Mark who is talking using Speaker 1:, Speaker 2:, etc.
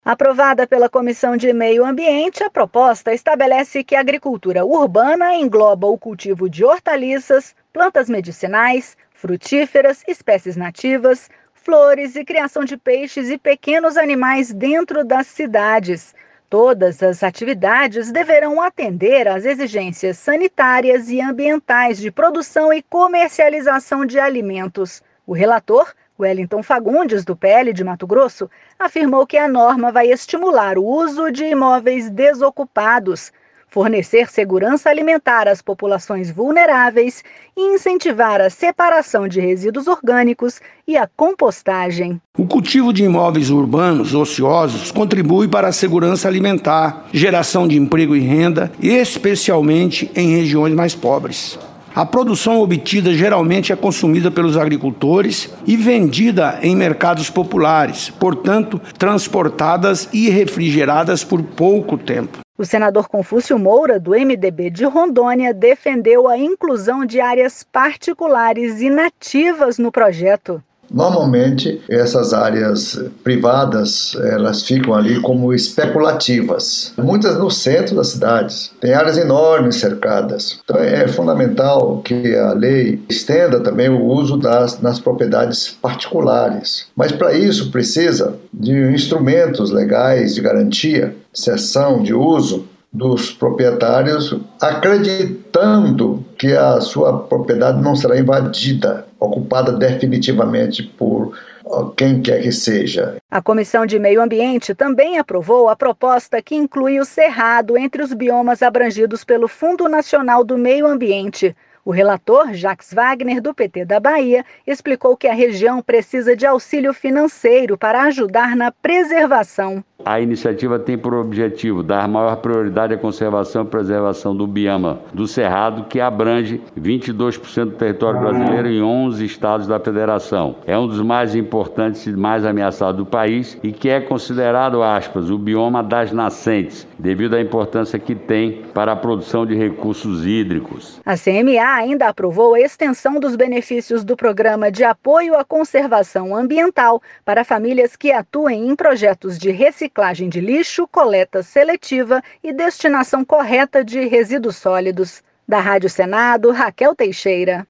Speaker 1: Aprovada pela Comissão de Meio Ambiente, a proposta estabelece que a agricultura urbana engloba o cultivo de hortaliças, plantas medicinais, frutíferas, espécies nativas, flores e criação de peixes e pequenos animais dentro das cidades. Todas as atividades deverão atender às exigências sanitárias e ambientais de produção e comercialização de alimentos. O relator, Wellington Fagundes, do PL de Mato Grosso, afirmou que a norma vai estimular o uso de imóveis desocupados, fornecer segurança alimentar às populações vulneráveis e incentivar a separação de resíduos orgânicos e a compostagem.
Speaker 2: O cultivo de imóveis urbanos ociosos contribui para a segurança alimentar, geração de emprego e renda, especialmente em regiões mais pobres. A produção obtida geralmente é consumida pelos agricultores e vendida em mercados populares, portanto, transportadas e refrigeradas por pouco tempo.
Speaker 1: O senador Confúcio Moura, do MDB de Rondônia, defendeu a inclusão de áreas particulares e nativas no projeto.
Speaker 3: Normalmente, essas áreas privadas, elas ficam ali como especulativas. Muitas no centro das cidades. Tem áreas enormes cercadas. Então, é fundamental que a lei estenda também o uso nas propriedades particulares. Mas, para isso, precisa de instrumentos legais de garantia, cessão de uso dos proprietários, acreditando que a sua propriedade não será invadida, ocupada definitivamente por quem quer que seja.
Speaker 1: A Comissão de Meio Ambiente também aprovou a proposta que inclui o Cerrado entre os biomas abrangidos pelo Fundo Nacional do Meio Ambiente. O relator, Jacques Wagner, do PT da Bahia, explicou que a região precisa de auxílio financeiro para ajudar na preservação.
Speaker 4: A iniciativa tem por objetivo dar maior prioridade à conservação e preservação do bioma do Cerrado, que abrange 22% do território brasileiro em 11 estados da federação. É um dos mais importantes e mais ameaçados do país e que é considerado, aspas, o bioma das nascentes, devido à importância que tem para a produção de recursos hídricos.
Speaker 1: A CMA ainda aprovou a extensão dos benefícios do Programa de Apoio à Conservação Ambiental para famílias que atuem em projetos de reciclagem de lixo, coleta seletiva e destinação correta de resíduos sólidos. Da Rádio Senado, Raquel Teixeira.